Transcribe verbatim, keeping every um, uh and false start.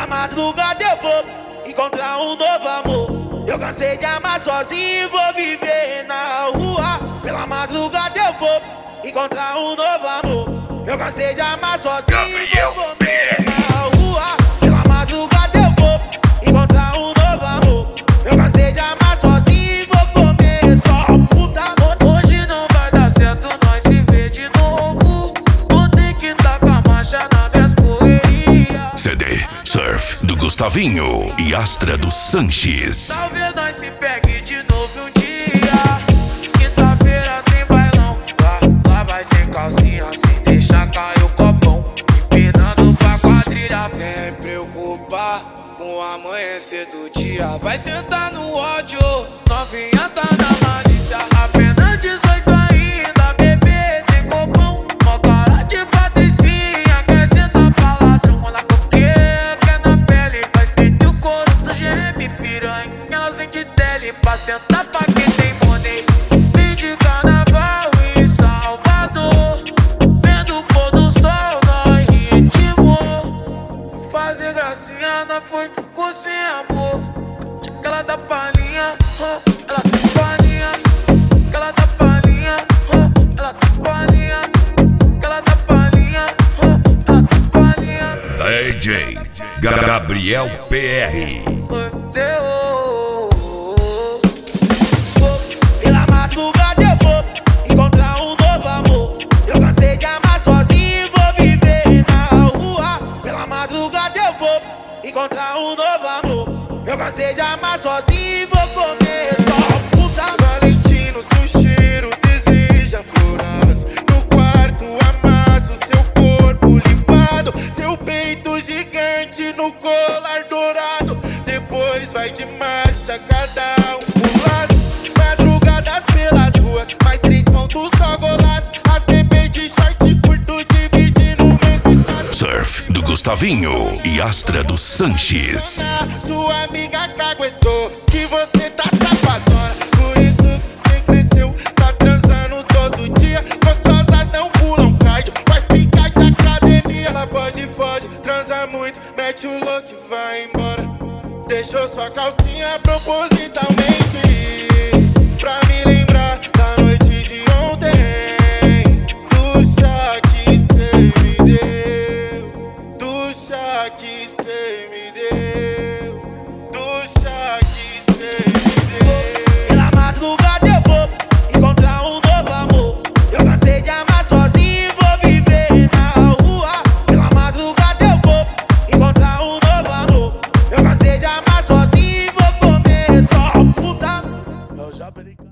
Pela madrugada eu vou encontrar um novo amor. Eu cansei de amar sozinho e vou viver na rua. Pela madrugada eu vou encontrar um novo amor. Eu cansei de amar sozinho e vou viver na rua. Pela madrugada eu vou encontrar um novo amor. Eu cansei de amar sozinho e vou comer só puta. Hoje não vai dar certo nós se ver de novo. Vou ter que dar com a marcha nas minhas correrias. C D Surf do Gustavinho e Astra do Sanches. Talvez nós se pegue de novo um dia. Quinta-feira tem bailão. Lá, lá vai sem calcinha, sem deixar cair o copão. Empinando pra quadrilha. Sem preocupar com o amanhecer do dia. Vai sentar no ódio, novinha tá na malícia. Apenas dezoito ainda, bebê tem copão. Mó cara de patricinha, quer sentar pra ladrão. Olha porque quer na pele, vai sentir o couro do geme piranha. Elas vêm de tele pra sentar pra quem tem money. Vem de carnaval em Salvador, vendo o pôr do sol no ritmo. Fazer gracinha na foi ficou sem amor. Aquela da palhinha, oh, ela tá palhinha. Aquela da palhinha, oh, ela tá palhinha. Aquela da palhinha, oh, ela tá palhinha. D J Gabriel P R. Pela madrugada eu vou encontrar um novo amor. Eu cansei de amar sozinho e vou viver na rua. Pela madrugada eu vou encontrar um novo amor. Eu cansei de amar sozinho e vou comer só puta. Valentino, seu cheiro deseja florados. No quarto amasso seu corpo limpado. Seu peito gigante no colar dourado. Depois vai de marcha, cada um pro lado. Madrugadas pelas ruas, mais três pontos só golaço. As bebês de short curto dividindo o mesmo espaço. Surf do Gustavinho e Astra do Sanches. Sua amiga caguetou que você tá safadona. Por isso que você cresceu, tá transando todo dia. Gostosas não pulam cardio, faz picar de academia. Ela pode, fode, transa muito, mete o louco e vai embora. Deixou sua calcinha propositalmente pra me lembrar da noite de ontem. Do chá que cê me deu, do chá que cê me deu, do chá que cê me deu. Pela madrugada eu vou encontrar um novo amor. Eu cansei de amar sozinho e vou viver na rua. Pela madrugada eu vou encontrar um novo amor. Eu cansei de amar sozinho e vou comer só puta.